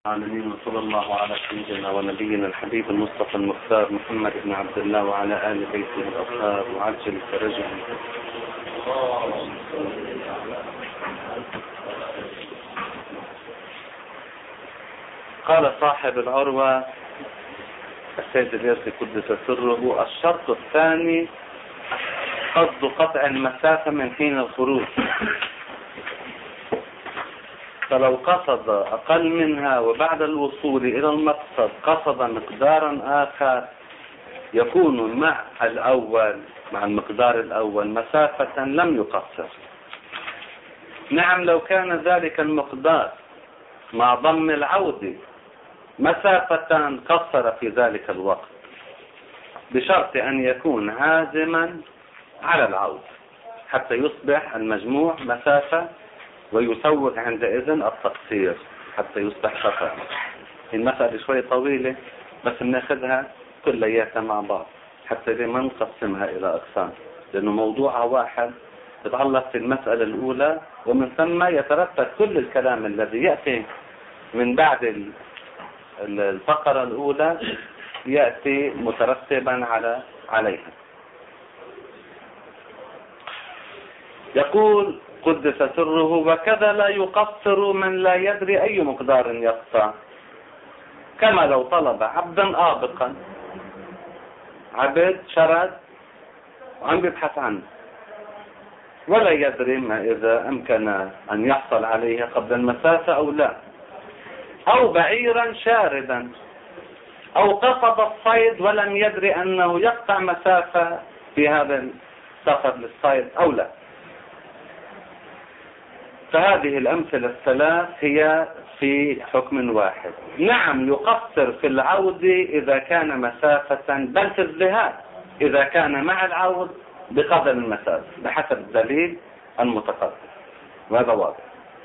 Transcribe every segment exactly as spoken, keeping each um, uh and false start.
العالمين، وصلى الله على سيدنا ونبينا الحبيب المصطفى المختار محمد بن عبد الله وعلى آل بيته الأطهار وعجل فرجه. قال صاحب العروة السيد الياسي قدس سره: الشرط الثاني قصد قطع المسافة من حين الخروج، فلو قصد أقل منها وبعد الوصول إلى المقصد قصد مقدارا آخر يكون مع الأول مع المقدار الأول مسافة لم يقصر. نعم، لو كان ذلك المقدار مع ضم العود مسافة قصر في ذلك الوقت، بشرط أن يكون عازما على العود حتى يصبح المجموع مسافة، ويسوغ عندئذ التقصير حتى يصبح خطأ. المسألة شوي طويلة بس بناخذها كلياتها مع بعض حتى ما نقسمها إلى أقسام، لأنه موضوعها واحد يتعلق في المسألة الأولى، ومن ثم يترتب كل الكلام الذي يأتي من بعد الفقرة الأولى يأتي مترتبا على عليها. يقول قدس سره: وكذا لا يقصر من لا يدري أي مقدار يقطع، كما لو طلب عبدا آبقا، عبد شرد وعم يبحث عنه ولا يدري ما إذا أمكن أن يحصل عليه قبل المسافة أو لا، أو بعيرا شاردا، أو قصد الصيد ولم يدري أنه يقطع مسافة في هذا السفر للصيد أو لا. فهذه الأمثلة الثلاث هي في حكم واحد. نعم، يقصر في العود إذا كان مسافة، بل في الذهاب إذا كان مع العود بقدر المسافة بحسب الدليل المتقدم، وهذا واضح.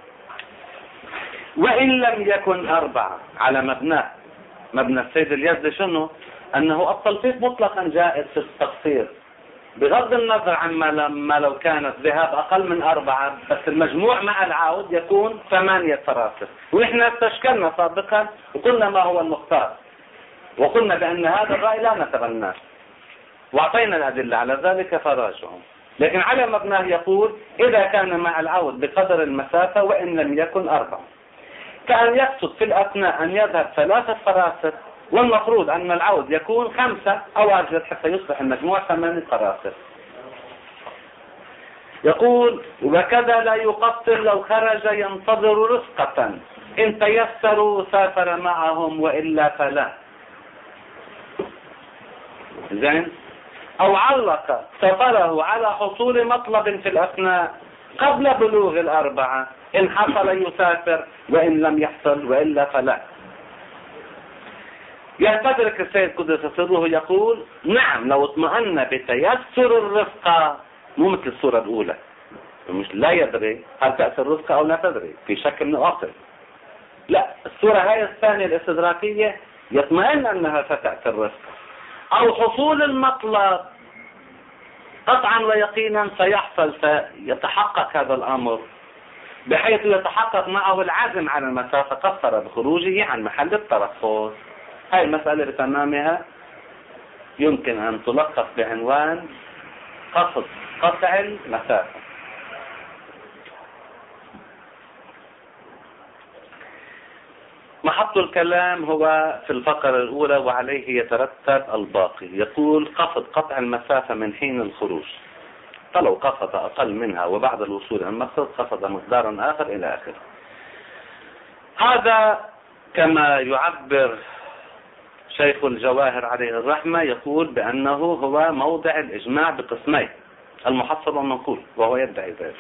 وإن لم يكن أربعة على مبناه، مبنى السيد اليزدي شنو؟ أنه التلفيق مطلقا جائز في التقصير بغض النظر عما لما لو كانت ذهاب أقل من أربعة، بس المجموع مع العود يكون ثمانية فراسخ. ونحن استشكلنا سابقا وقلنا ما هو المختار، وقلنا بأن هذا الرأي لا نتبناه، وأعطينا الأدلة على ذلك فراجعوا. لكن على مبناه يقول إذا كان مع العود بقدر المسافة وإن لم يكن أربعة، كأن يقصد في الأثناء أن يذهب ثلاثة فراسخ، والمفروض أن العود يكون خمسة أو أزيد حتى يصبح المجموع ثمانية فراسخ. يقول: وكذا لا يقصر لو خرج ينتظر رفقة، إن تيسروا سافر معهم وإلا فلا. زين؟ أو علق سفره على حصول مطلب في الأثناء قبل بلوغ الأربعة، إن حصل يسافر وإن لم يحصل وإلا فلا. يستدرك السيد قدس سره يقول: نعم، لو اطمأن بتيسر الرفقة، مو مثل الصورة الأولى مش لا يدري هل تأثر الرفقة أو لا تدري في شك من أصل، لا، الصورة هاي الثانية الاستدراكية يطمئن أنها ستأثر الرفقة، أو حصول المطلب قطعا ويقينا سيحصل، سيتحقق هذا الأمر بحيث يتحقق معه العزم على المسافة قصر بخروجه عن محل الترخص. هاي المسألة بتمامها يمكن أن تلخص بعنوان قصد قطع المسافة. محط الكلام هو في الفقرة الأولى وعليه يترتب الباقي. يقول: قصد قطع المسافة من حين الخروج، فلو قصد أقل منها وبعد الوصول إلى المقصد قصد مقدارا آخر إلى آخره. هذا كما يعبر شيخ الجواهر عليه الرحمة، يقول بأنه هو موضع الإجماع بقسمين، المحصل والمنقول، وهو يدعي ذلك.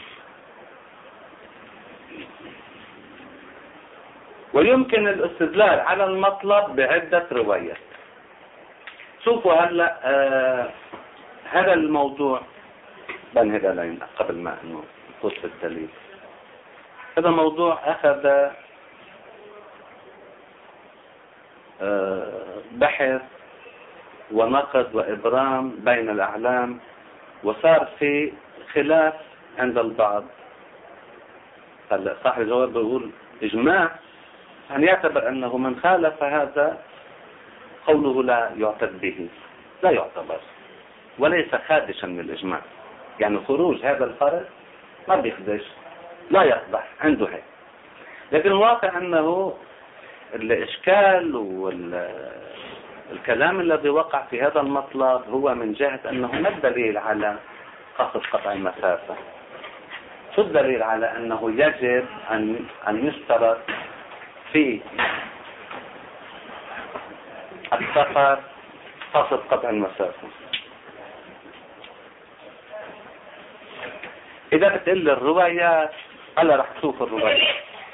ويمكن الاستدلال على المطلب بعدة روايات. شوفوا هلا آه هذا الموضوع بنهد لين قبل ما انه نقص الدليل. هذا موضوع أخذ بحث ونقد وإبرام بين الأعلام، وصار في خلاف عند البعض. هلا صاحب الجواب بيقول إجماع أن يعتبر أنه من خالف هذا قوله لا يعتد به، لا يعتبر وليس خادشا من الإجماع. يعني خروج هذا الفرد ما بيخدش، لا يقبح عنده هيك. لكن الواقع أنه الإشكال والكلام الذي وقع في هذا المطلب هو من جهة أنه ما الدليل على قصد قطع المسافة. شو الدليل على أنه يجب أن أن يشترط في السفر قصد قطع المسافة؟ إذا بتقل الروايات هلا رح تشوف الروايات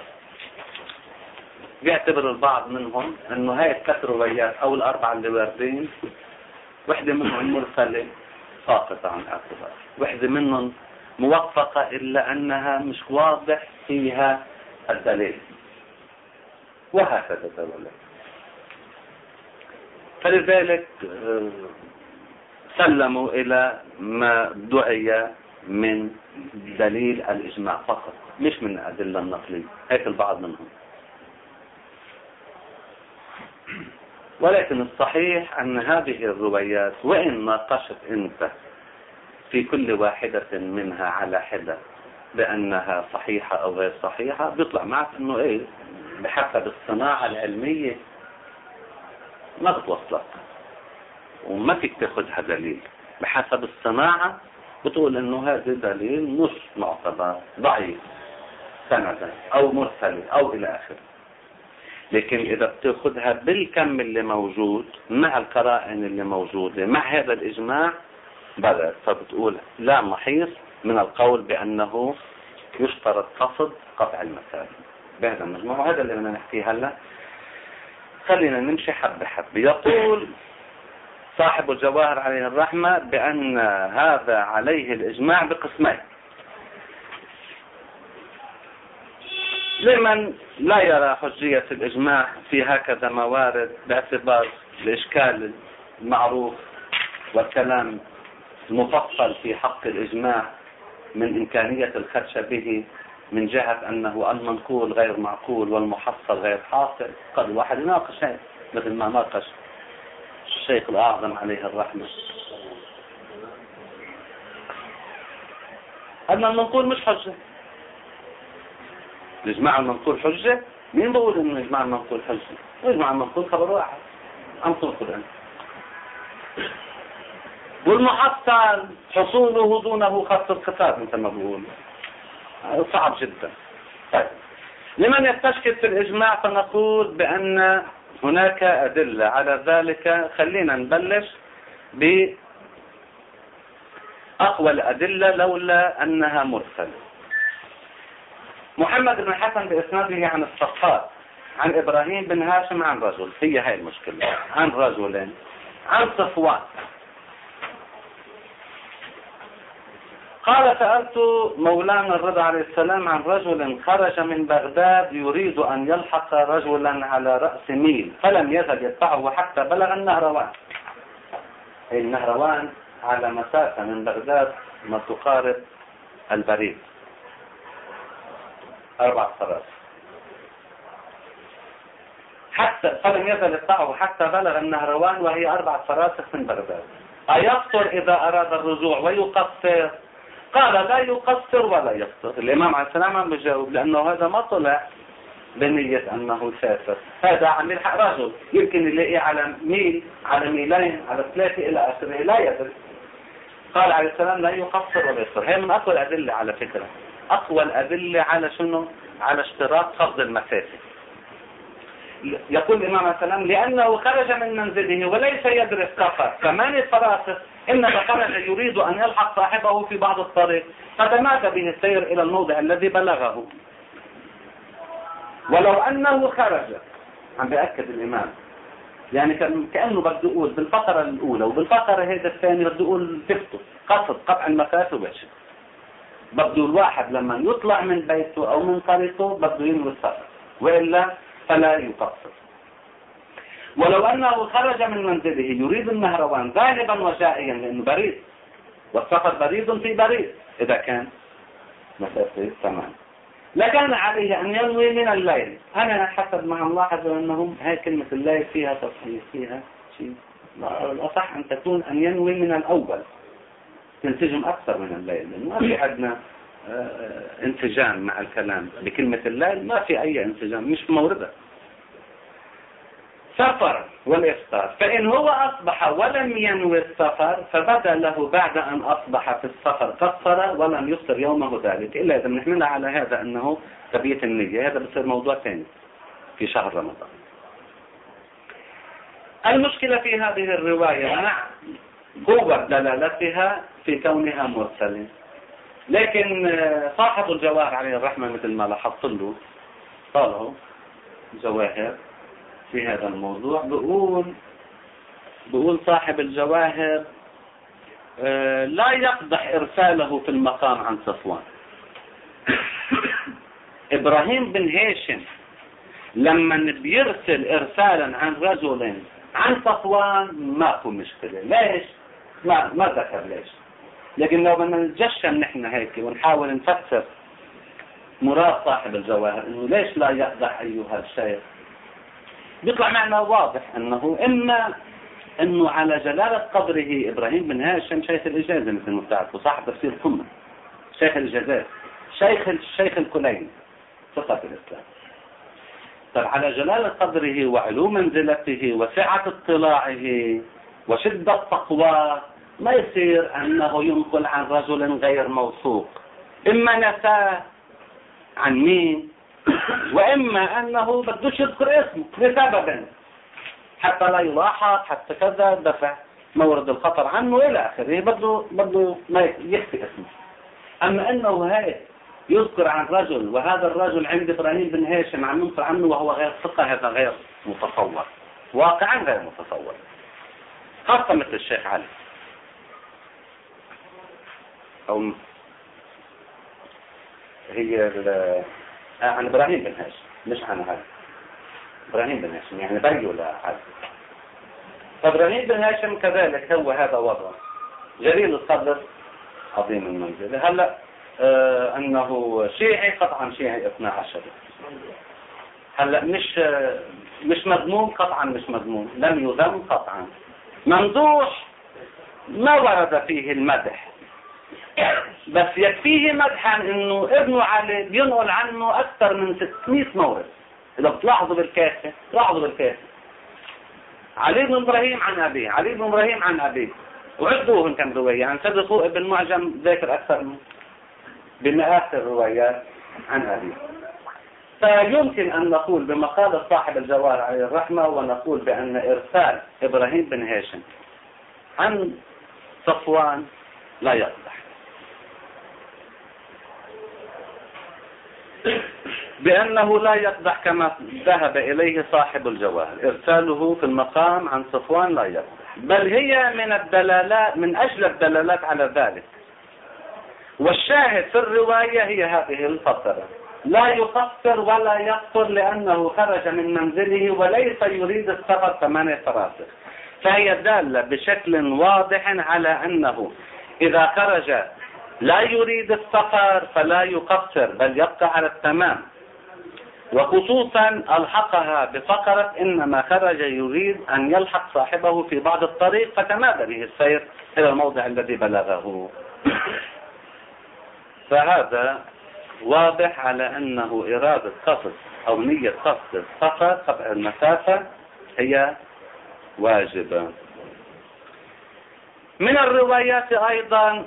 بيعتبر البعض منهم انه هاي الثلاث روايات او الاربعه اللي واردين وحده منهم مرسله ساقطه عن الاعتبار، وحده منهم موفقه الا انها مش واضح فيها الدليل، وهكذا تولى. فلذلك سلموا الى ما دعي من دليل الاجماع فقط، مش من الادله النقليه، هيك البعض منهم. ولكن الصحيح أن هذه الروايات وإن ناقشت أنت في كل واحدة منها على حدة بأنها صحيحة أو غير صحيحة، بيطلع معك أنه إيه بحسب الصناعة العلمية ما بتوصلك وما فيك تاخذها دليل. بحسب الصناعة بتقول أنه هذا دليل مش معتبر، ضعيف سندا أو مرسل أو إلى آخره. لكن إذا بتاخذها بالكم اللي موجود مع القرائن اللي موجودة مع هذا الإجماع بلى، فبتقول لا محيص من القول بأنه يشترط قصد قطع المسافة بهذا المجموع. وهذا اللي بدنا نحكيه هلا. خلينا نمشي حبة حبة. يقول صاحب الجواهر عليه الرحمة بأن هذا عليه الإجماع بقسمين: لمن لا يرى حجية الإجماع في هكذا موارد باعتبار الإشكال المعروف والكلام المفصل في حق الإجماع من إمكانية الخدش به من جهة أنه المنقول غير معقول والمحصل غير حاصل. قد الواحد يناقش هذا مثل ما ناقش الشيخ الأعظم عليه الرحمة أن المنقول مش حجة. الإجماع المنقول حجة؟ مين بقول إنه الإجماع المنقول حجة؟ الإجماع المنقول خبر واحد عن طول القرآن. والمحصل حصوله دونه خط الخطاب مثل ما بقول، صعب جدا. طيب لمن يستشكل في الإجماع فنقول بأن هناك أدلة على ذلك. خلينا نبلش بأقوى الأدلة لولا أنها مرسلة. محمد بن الحسن بإسناده عن الصفار عن إبراهيم بن هاشم عن رجل، هي هاي المشكلة، عن رجلين عن صفوان قال: سألت مولانا الرضا عليه السلام عن رجل خرج من بغداد يريد أن يلحق رجلا على رأس ميل فلم يزل يتبعه حتى بلغ النهروان. أي النهروان على مسافة من بغداد ما تقارب البريد أربع صراط، حتى فلم يزل يتبعه حتى بلغ النهروان وهي أربع فراسخ من بغداد. أيقصر إذا أراد الرجوع ويقصر؟ قال: لا يقصر ولا يقصر. الإمام عليه السلام عم بيجاوب لأنه هذا ما طلع بنية أنه يسافر، هذا عم يلحق رجل يمكن يلاقيه على ميل على ميلين على ثلاثة إلى آخره، لا يدري. قال عليه السلام: لا يقصر ولا يقصر. هي من أقوى الأدلة على فكرة، أقوى الأدلة على شنو؟ على اشتراط خفض المسافة. يقول الإمام عليه السلام: لأنه خرج من منزله وليس يدري السفر ثمانية فراسخ، إنما خرج يريد أن يلحق صاحبه في بعض الطريق فتمادى به السير إلى الموضع الذي بلغه. ولو أنه خرج، عم بأكد الإمام، يعني كأنه بده يقول بالفقرة الأولى وبالفقرة هذه الثانية بده يقول تفته قصد قطع المسافة وبشر. بده الواحد لما يطلع من بيته أو من طريقه بده ينوي السفر، وإلا فلا يقصر. ولو أنه خرج من منزله يريد النهروان ذاهبا وجائيا لأنه بريد والسفر بريد في بريد إذا كان مسافة تمام، لكان عليه أن ينوي من الليل. أنا حسب ما نلاحظ أنهم هاي كلمة الليل فيها تصحيح، فيها شيء. الأصح أن تكون أن ينوي من الأول، تنسجم أكثر من الليل، لأنه ما في عندنا انسجام مع الكلام بكلمة الليل، ما في أي انسجام، مش موردة. سفر والإفطار، فإن هو أصبح ولم ينوي السفر فبدا له بعد أن أصبح في السفر قصر ولم يفطر يومه ذلك، إلا إذا نحملها على هذا أنه تبيت النية، هذا بصير موضوع ثاني في شهر رمضان. المشكلة في هذه الرواية مع قوة دلالتها في كونها مرسلة، لكن صاحب الجواهر عليه الرحمة مثل ما لاحظت له طالعوا جواهر في هذا الموضوع، بقول بقول صاحب الجواهر آه لا يقدح إرساله في المقام عن صفوان. إبراهيم بن هاشم لما بيرسل إرسالا عن رجل عن صفوان ما في مشكلة. ليش؟ ما ما ذكر ليش، لكن لو بدنا نتجشم نحن هيك ونحاول نفسر مراد صاحب الجواهر انه ليش لا يقدح ايها الشيخ، بيطلع معنا واضح انه اما انه على جلالة قدره ابراهيم بن هاشم شيخ الاجازة مثل ما بتعرفوا، صاحب تفسير القمة، شيخ الاجازات، شيخ الشيخ الكليني ثقة الاسلام. طب على جلالة قدره وعلو منزلته وسعة اطلاعه وشدة تقواه ما يصير انه ينقل عن رجل غير موثوق، اما نساه عن مين، واما انه بدوش يذكر اسمه لسبب حتى لا يلاحظ، حتى كذا دفع مورد الخطر عنه الى اخره، بده بده ما يخفي اسمه. اما انه هيك يذكر عن رجل وهذا الرجل عند ابراهيم بن هاشم عم ينقل عنه وهو غير ثقة، هذا غير متصور، واقعا غير متصور، خاصة مثل الشيخ علي او هي عن ابراهيم بن هاشم، مش عن هذا ابراهيم بن هاشم يعني بي ولا حد. فابراهيم بن هاشم كذلك هو هذا وضع جليل القدر عظيم المنزلة. هلا آه انه شيعي قطعا، شيعي اثنى عشر، هلا مش آه مش مذموم قطعا، مش مذموم، لم يذم قطعا، ممدوح ما ورد فيه المدح، بس يكفيه مدحا انه ابنه علي بينقل عنه اكثر من ستمائة مورد. اذا بتلاحظوا بالكاسة، لاحظوا بالكاسة علي بن ابراهيم عن ابيه، علي بن ابراهيم عن ابيه، وعدوهم كم رواية عن سيد خوء ابن معجم ذاكر اكثر من بمئات الروايات عن ابيه. فيمكن ان نقول بمقالة صاحب الجواهر عليه الرحمة ونقول بان ارسال ابراهيم بن هاشم عن صفوان لا يقدح، بأنه لا يقدح كما ذهب إليه صاحب الجواهر، إرساله في المقام عن صفوان لا يقدح، بل هي من الدلالات، من أجل الدلالات على ذلك. والشاهد في الرواية هي هذه الفترة، لا يقصر ولا يقصر لأنه خرج من منزله وليس يريد السفر ثمانية فراسخ، فهي دالة بشكل واضح على أنه إذا خرج لا يريد السفر فلا يقصر بل يبقى على التمام، وخصوصا ألحقها بفقرة إنما خرج يريد أن يلحق صاحبه في بعض الطريق فتمادى به السير إلى الموضع الذي بلغه. فهذا واضح على أنه إرادة قصد أو نية قصد السفر قطع المسافة هي واجبة. من الروايات أيضا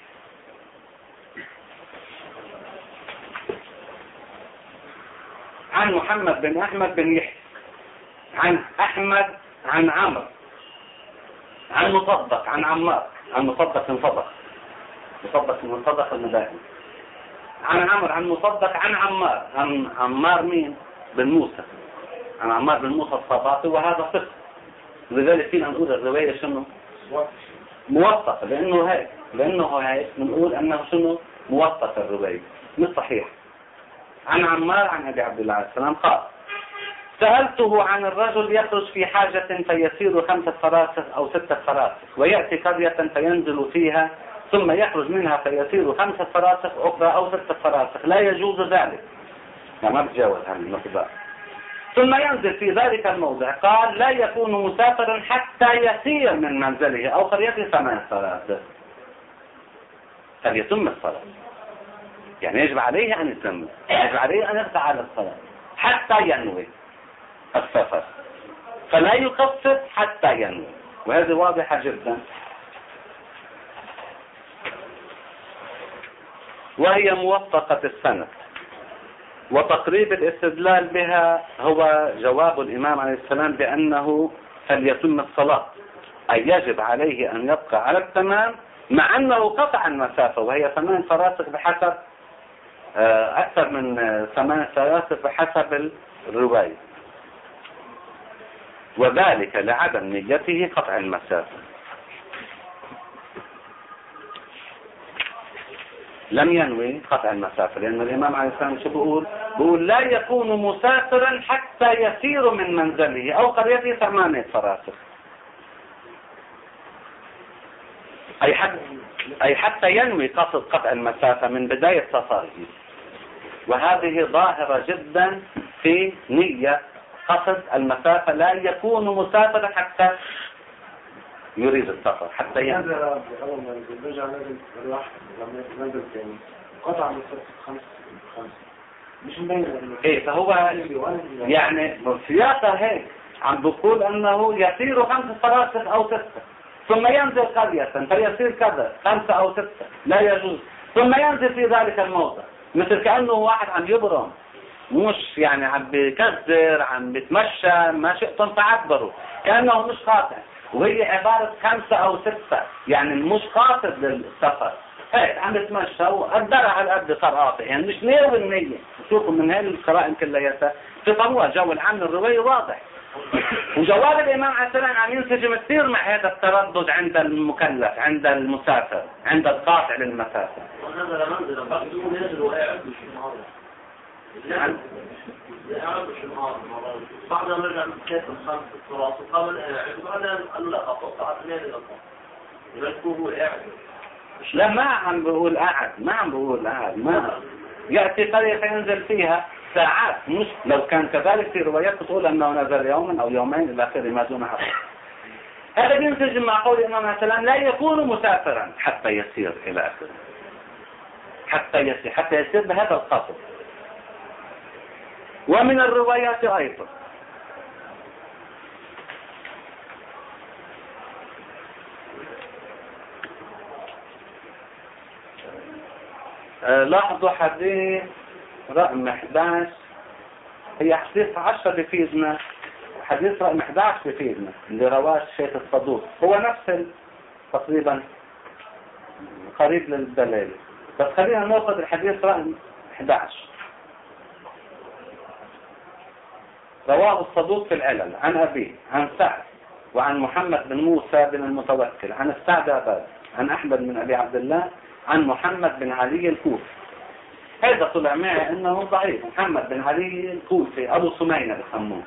عن محمد بن أحمد بن يحيى عن أحمد عن عمرو عن مصدق عن عمار عن مصدق انصدق مصدق انصدق المدائن عن عمرو عن مصدق عن عمار عن عمار مين؟ بن موسى، عن عمار بن موسى الصباطي، وهذا صدق، لذلك فينا نقول الرواية شنو؟ موثقة، لأنه هاي لأنه هاي نقول أنه شنو؟ موثق الرواية مش صحيح. عن عمار عن أبي عبد الله عليه السلام قال: سألته عن الرجل يخرج في حاجة فيسير خمسة فراسخ أو ستة فراسخ ويأتي قرية فينزل فيها ثم يخرج منها فيسير خمسة فراسخ أخرى أو ستة فراسخ، لا يجوز ذلك، يعني ما بتجاوز هذا المقدار. ثم ينزل في ذلك الموضع قال لا يكون مسافرا حتى يسير من منزله أو قريته ثمان صلاة. فليتم الصلاة، يعني يجب عليه أن يتم، يجب عليه أن يقطع على الصلاة حتى ينوي السفر، فلا يقصر حتى ينوي، وهذه واضحة جدا. وهي موفقة السنة، وتقريب الاستدلال بها هو جواب الإمام عليه السلام بأنه فليتم الصلاة، أي يجب عليه أن يبقى على التمام مع أنه قطع المسافة، وهي ثمان فراسخ بحسب أكثر من ثمان فراسخ بحسب الرواية، وذلك لعدم نيته قطع المسافة. لم ينوي قطع المسافة، لأن الإمام عليه السلام شو بيقول؟ بيقول لا يكون مسافرا حتى يسير من منزله أو قريته ثمانية فراسخ، أي حتى أي حتى ينوي قصد قطع المسافة من بداية سفره، وهذه ظاهرة جدا في نية قصد المسافة. لا يكون مسافرا حتى يريد السفر، حتى ينوي. قطع مسافة خمس خمس مش مبين. ايه فهو يعني سياقه هيك عم بقول انه يسير خمس فراسخ او ستة ثم ينزل قرية فيصير كذا خمسة او ستة، لا يجوز. ثم ينزل في ذلك الموضع مثل كأنه واحد عم يبرم، مش يعني عم بكذر، عم بتمشى، ما شئتم تعبروا، كأنه مش قاطع، وهي عبارة خمسة او ستة، يعني مش قاصد للسفر، هيك عم بتمشى وقدرها على قد صار قاطع، يعني مش ناوي النية. شوفوا من هذه القرائن كلياتها تفهموها، جو العام الرواية واضح. وجواب الإمام عليه السلام عم ينسجم كثير مع هذا التردد عند المكلف، عند المسافر، عند القاطع للمسافة. وهذا منزل بعضهم ينزل وقاعد مش معارض. يعني قاعد مش معارض. بعضهم رجع من كيف الخمس التراث وقبل قاعد وبعدين قالوا لا قطعت اثنين الى يبقى هو قاعد. لا ما عم بقول قاعد، ما عم بقول قاعد، ما يأتي قرية فينزل فيها ساعات، مش لو كان كذلك في روايات تقول أنه نزل يوما أو يومين إلى آخره ما دون هذا. هذا ينسجم مع قول الإمام عليه السلام لا يكون مسافرا حتى يسير إلى آخره، حتى يسير حتى يسير بهذا القصد. ومن الروايات أيضا لاحظوا حديث رقم أحد عشر، هي حديث عشرة بفيدنا، حديث رقم أحد عشر بفيدنا اللي رواه الشيخ الصدوق، هو نفس تقريبا قريب للدلالة، بس خلينا ناخذ الحديث رقم أحد عشر. رواه الصدوق في العلل عن أبيه عن سعد وعن محمد بن موسى بن المتوكل عن السعد أباد عن أحمد بن أبي عبد الله عن محمد بن علي الكوفي. هذا طلع معي انه ضعيف، محمد بن علي الكوفي ابو سمينة بسموه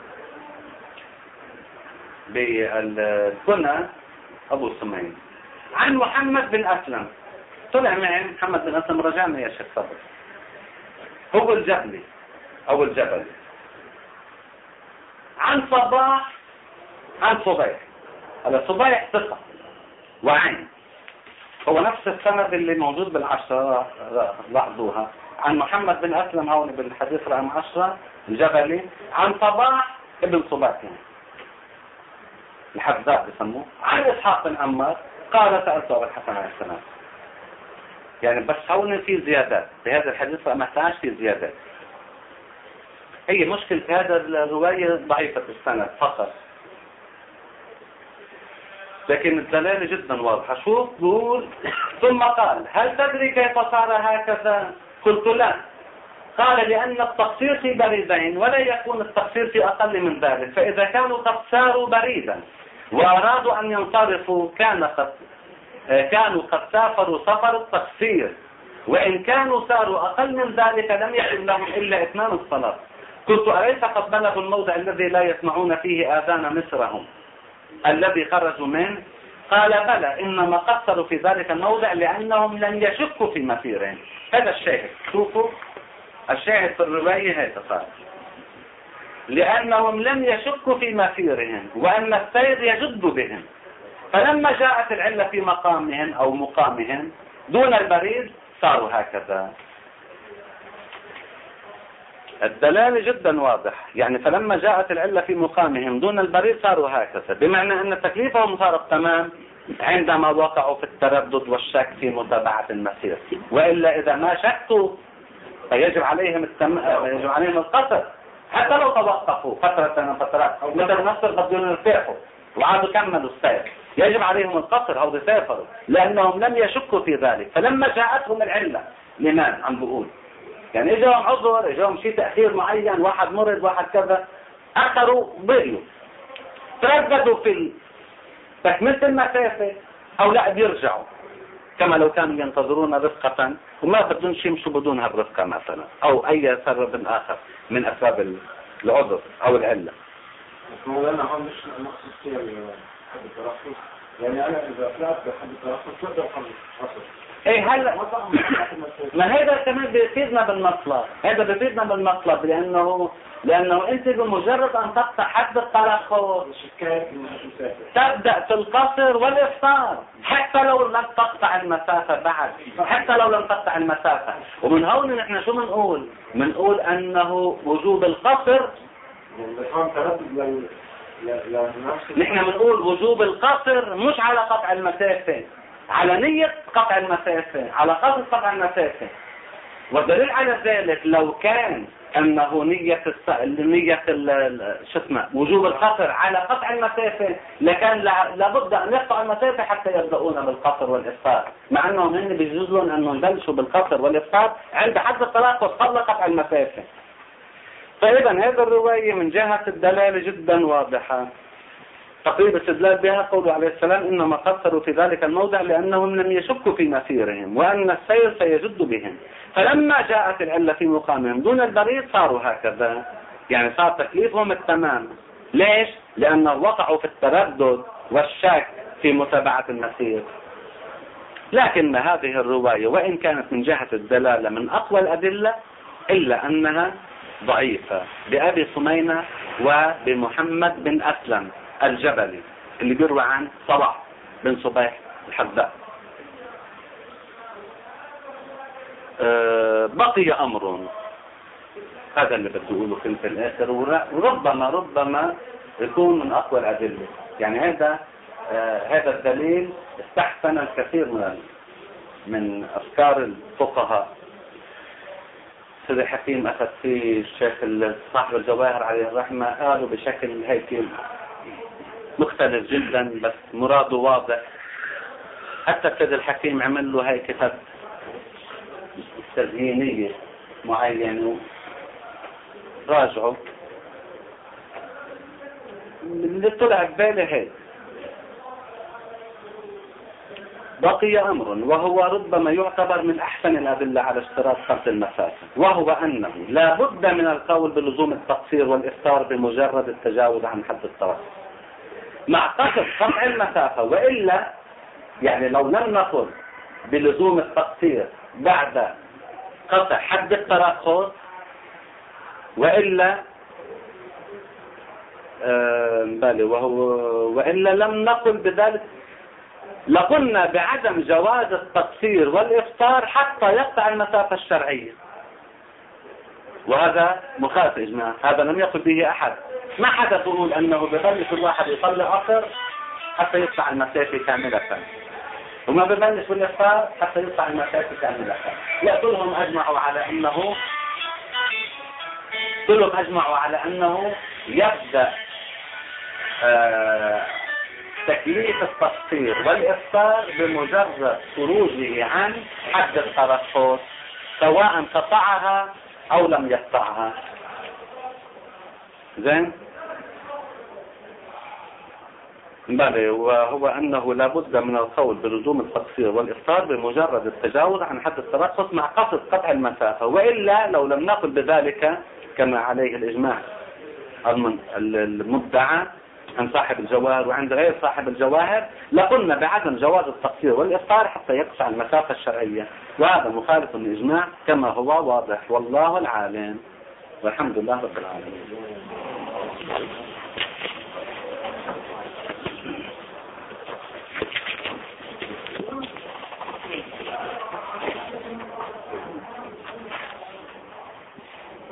بالكنى ابو سمينة، عن محمد بن اسلم. طلع معي محمد بن اسلم، رجعنا يا شيخ صبر، هو الجبلي او الجبلي، عن صباح عن صبيح. هذا صبيح ثقة وعين، هو نفس السند اللي موجود بالعشرة لاحظوها، عن محمد بن أسلم هون بالحديث رقم عشرة الجبلي، عن صباح ابن صباح الحفظاء بسموه، عن إسحاق بن عمار قال سألت أبا الحسن عليه السلام. يعني بس هون في زيادات بهذا الحديث رقم أحد عشر، في زيادات. هي مشكلة هذا الرواية ضعيفة السند فقط، لكن الدلالة جدا واضحة. شوف بقول ثم قال هل تدري كيف صار هكذا؟ قلت لا. قال لأن التقصير في بريدين ولا يكون التقصير في أقل من ذلك، فإذا كانوا قد ساروا بريدا وأرادوا أن ينصرفوا كان قد كانوا قد سافروا سفر التقصير، وإن كانوا ساروا أقل من ذلك لم يكن لهم إلا إتمام الصلاة. قلت أليس قد بلغوا الموضع الذي لا يسمعون فيه آذان مصرهم الذي خرجوا منه؟ قال بلى، إنما قصروا في ذلك الموضع لأنهم لم يشكوا في مسيرهم. هذا الشيء. شوفوا الشاهد في الرواية هيك صار، لأنهم لم يشكوا في مسيرهم وأن السير يجد بهم، فلما جاءت العلة في مقامهم أو مقامهم دون البريد صاروا هكذا. الدلالة جدا واضح، يعني فلما جاءت العلة في مقامهم دون البريد صاروا هكذا، بمعنى أن تكليفهم صار تمام عندما وقعوا في التردد والشك في متابعة المسير، وإلا إذا ما شكوا فيجب عليهم التم... يجب عليهم القصر حتى لو توقفوا فترة من فترات، مثل نفس بدون يرتاحوا وعادوا كملوا السير، يجب عليهم القصر أو يسافروا لأنهم لم يشكوا في ذلك. فلما جاءتهم العلة لمن عم بقول يعني اجاهم عذر، اجاهم شيء تأخير معين، واحد مرض واحد كذا، اخروا ضيعوا، ترددوا في تكملة المسافة او لا بيرجعوا، كما لو كانوا ينتظرون رفقة وما بدون شيء يمشوا بدون هالرفقة مثلا، او اي سبب اخر من اسباب العذر او العلة. مولانا هون مش مقصود فيها حد الترخص، يعني انا اذا طلعت بحد الترخص تقدر حصل ايه هلا ما هذا كمان بيفيدنا بالمطلب، هذا بيفيدنا بالمطلب لانه لانه انت بمجرد ان تقطع حد التلخص تبدا في القصر والافطار حتى لو لم تقطع المسافه بعد، حتى لو لم تقطع المسافه. ومن هون نحن شو بنقول؟ بنقول انه وجوب القصر، نحن بنقول وجوب القصر مش على قطع المسافه، على نية قطع المسافة، على قصد قطع المسافة. والدليل على ذلك لو كان أنه نية الس... نية ال... شو اسمه وجوب القصر على قطع المسافة لكان لابد أن يقطع المسافة حتى يبدأون بالقصر والإفطار، مع أنهم هن بيجوز لهم أنهم يبلشوا بالقصر والإفطار عند حد الطلاق قبل قطع المسافة. فإذا هذه الرواية من جهة الدلالة جدا واضحة. تقريب استدلال بها قوله عليه السلام إنما قصروا في ذلك الموضع لأنهم لم يشكوا في مسيرهم وأن السير سيجد بهم، فلما جاءت العلة في مقامهم دون البريد صاروا هكذا، يعني صار تكليفهم التمام. ليش؟ لأنه وقعوا في التردد والشك في متابعة المسير. لكن هذه الرواية وإن كانت من جهة الدلالة من أقوى الأدلة إلا أنها ضعيفة، بأبي سمينة وبمحمد بن أسلم الجبلي اللي بيروى عن صلاح بن صبيح الحذاء. أه بقي أمر، هذا اللي بدي أقوله في الآخر، وربما ربما يكون من أقوى الأدلة. يعني هذا آه هذا الدليل استحسن الكثير من من أفكار الفقهاء. سيدي حكيم أخذ فيه الشيخ صاحب الجواهر عليه الرحمة، قالوا بشكل هيك مختلف جدا بس مراده واضح. حتى سيد الحكيم عمل له هاي كتاب تزيينية معينة راجعه، اللي طلع ببالي هيك. بقي أمر وهو ربما يعتبر من أحسن الأدلة على اشتراط قصر المسافة، وهو أنه لا بد من القول بلزوم التقصير والإفطار بمجرد التجاوز عن حد التوسط مع قصد قطع المسافة، وإلا يعني لو لم نقل بلزوم التقصير بعد قطع حد الترخص وإلا آه بالي وهو وإلا لم نقل بذلك لقلنا بعدم جواز التقصير والإفطار حتى يقطع المسافة الشرعية، وهذا مخالف إجماع، هذا لم يقل به أحد. ما حدا يقول أنه ببلش الواحد يصلي عصر حتى يقطع المسافة كاملة، وما ببلش بالإفطار حتى يقطع المسافة كاملة. لا، كلهم أجمعوا على أنه كلهم أجمعوا على أنه يبدأ آه تكليف التقصير والإفطار بمجرد خروجه عن حد الترخص سواء قطعها أو لم يقطعها. زين؟ بلى، وهو أنه لا بد من القول بلزوم التقصير والإفطار بمجرد التجاوز عن حد الترخص مع قصد قطع المسافة، وإلا لو لم نقل بذلك كما عليه الإجماع المدعى عند صاحب الجواهر وعند غير صاحب الجواهر لقلنا بعدم جواز التقصير والإفطار حتى يقطع المسافة الشرعية، وهذا مخالف للإجماع كما هو واضح، والله العالم والحمد لله رب العالمين.